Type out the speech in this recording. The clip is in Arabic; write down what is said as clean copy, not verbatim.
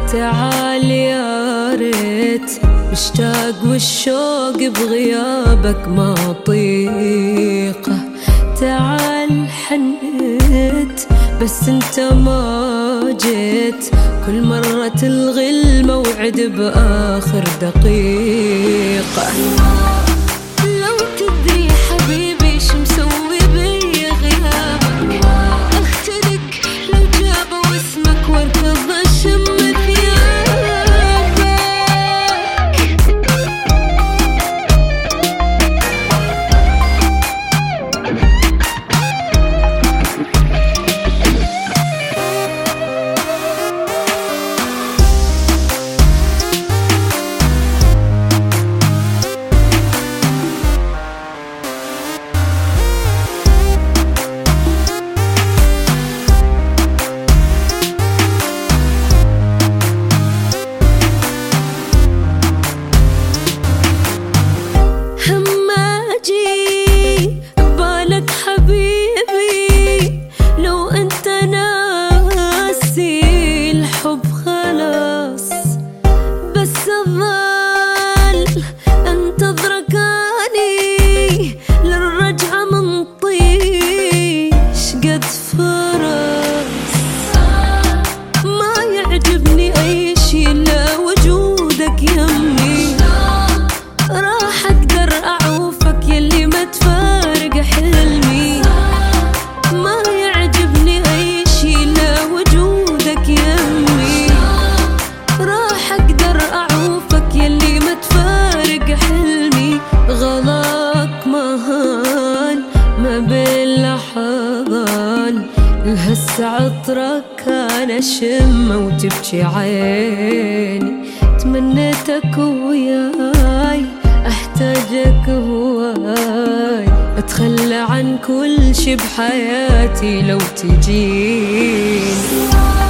تعال يا ريت، مشتاق والشوق بغيابك ما طيقه. تعال حنيت بس انت ما جيت، كل مرة تلغي الموعد بآخر دقيقة. لو تدري حبيبي شو مسوي بي غيابك، اختلق لو جابوا اسمك واركض اشم هسه عطرك أنا أشمه وتبكي عيني. تمنيتك وياي، أحتاجك هواي، أتخلى عن كل شي بحياتي لو تجيني.